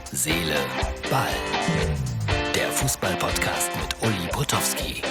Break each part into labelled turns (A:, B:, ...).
A: Seele, Ball. Der Fußball-Podcast mit Uli Potowski.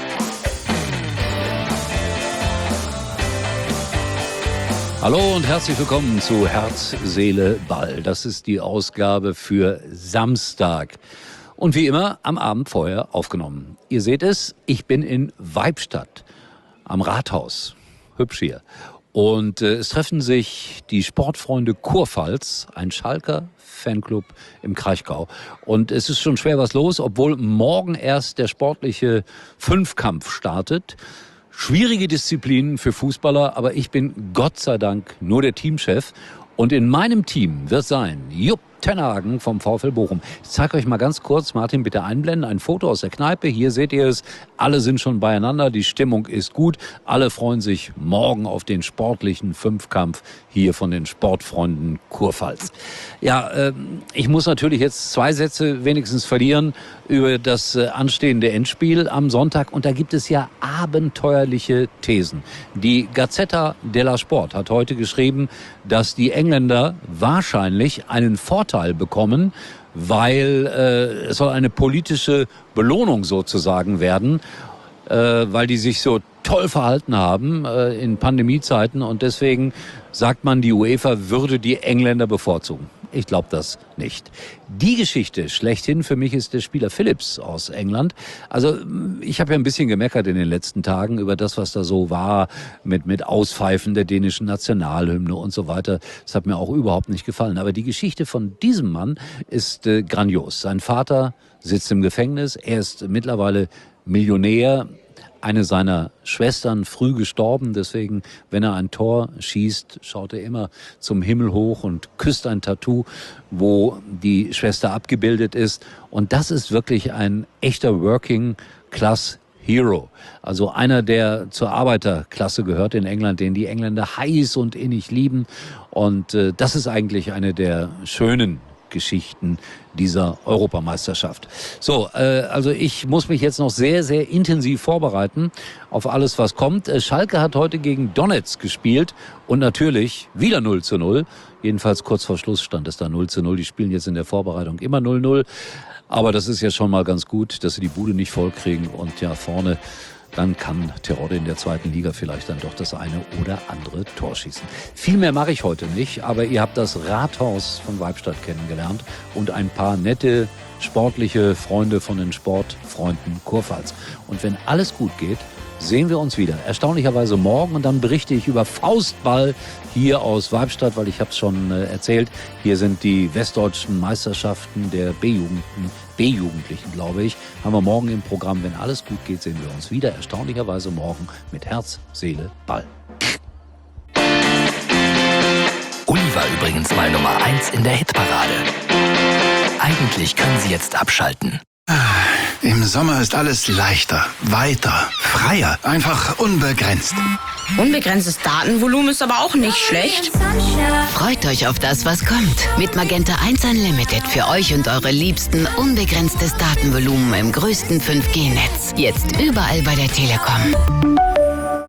B: Hallo und herzlich willkommen zu Herz, Seele, Ball. Das ist die Ausgabe für Samstag. Und wie immer am Abend vorher aufgenommen. Ihr seht es, ich bin in Weibstadt am Rathaus. Hübsch hier. Und es treffen sich die Sportfreunde Kurpfalz, ein Schalker Fanclub im Kraichgau. Und es ist schon schwer was los, obwohl morgen erst der sportliche Fünfkampf startet. Schwierige Disziplinen für Fußballer, aber ich bin Gott sei Dank nur der Teamchef. Und in meinem Team wird sein Jupp Tenhagen vom VfL Bochum. Ich zeige euch mal ganz kurz, Martin, bitte einblenden, ein Foto aus der Kneipe. Hier seht ihr es, alle sind schon beieinander, die Stimmung ist gut. Alle freuen sich morgen auf den sportlichen Fünfkampf hier von den Sportfreunden Kurpfalz. Ja, ich muss natürlich jetzt 2 Sätze wenigstens verlieren über das anstehende Endspiel am Sonntag. Und da gibt es ja abenteuerliche Thesen. Die Gazzetta dello Sport hat heute geschrieben, dass die Engländer wahrscheinlich einen Vorteil bekommen, weil es soll eine politische Belohnung sozusagen werden, weil die sich so toll verhalten haben in Pandemiezeiten und deswegen sagt man, die UEFA würde die Engländer bevorzugen. Ich glaube das nicht. Die Geschichte schlechthin für mich ist der Spieler Phillips aus England. Also ich habe ja ein bisschen gemeckert in den letzten Tagen über das, was da so war mit Auspfeifen der dänischen Nationalhymne und so weiter. Das hat mir auch überhaupt nicht gefallen. Aber die Geschichte von diesem Mann ist grandios. Sein Vater sitzt im Gefängnis. Er ist mittlerweile Millionär. Eine seiner Schwestern früh gestorben, deswegen, wenn er ein Tor schießt, schaut er immer zum Himmel hoch und küsst ein Tattoo, wo die Schwester abgebildet ist. Und das ist wirklich ein echter Working-Class-Hero. Also einer, der zur Arbeiterklasse gehört in England, den die Engländer heiß und innig lieben. Und das ist eigentlich eine der schönen Geschichten dieser Europameisterschaft. So, also ich muss mich jetzt noch sehr, sehr intensiv vorbereiten auf alles, was kommt. Schalke hat heute gegen Donetsk gespielt und natürlich wieder 0:0. Jedenfalls kurz vor Schluss stand es da 0:0. Die spielen jetzt in der Vorbereitung immer 0:0. Aber das ist ja schon mal ganz gut, dass sie die Bude nicht voll kriegen und ja vorne dann kann Terodde in der 2. Liga vielleicht dann doch das eine oder andere Tor schießen. Viel mehr mache ich heute nicht, aber ihr habt das Rathaus von Weibstadt kennengelernt und ein paar nette sportliche Freunde von den Sportfreunden Kurpfalz. Und wenn alles gut geht, sehen wir uns wieder. Erstaunlicherweise morgen und dann berichte ich über Faustball hier aus Weibstadt, weil ich habe es schon erzählt. Hier sind die westdeutschen Meisterschaften der B-Jugendlichen, glaube ich. Haben wir morgen im Programm. Wenn alles gut geht, sehen wir uns wieder. Erstaunlicherweise morgen mit Herz, Seele, Ball.
A: Uli war übrigens mal Nummer 1 in der Hitparade. Eigentlich können Sie jetzt abschalten.
C: Im Sommer ist alles leichter, weiter, freier, einfach unbegrenzt.
D: Unbegrenztes Datenvolumen ist aber auch nicht schlecht.
E: Freut euch auf das, was kommt. Mit Magenta 1 Unlimited für euch und eure Liebsten unbegrenztes Datenvolumen im größten 5G-Netz. Jetzt überall bei der Telekom.